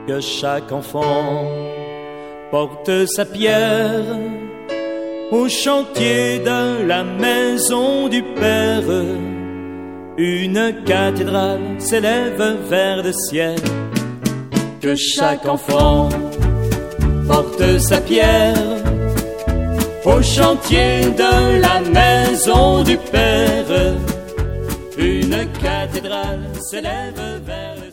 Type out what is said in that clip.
que chaque enfant porte sa pierre au chantier de la maison du Père. Une cathédrale s'élève vers le ciel. Que chaque enfant porte sa pierre au chantier de la maison du Père. Une cathédrale s'élève vers le ciel.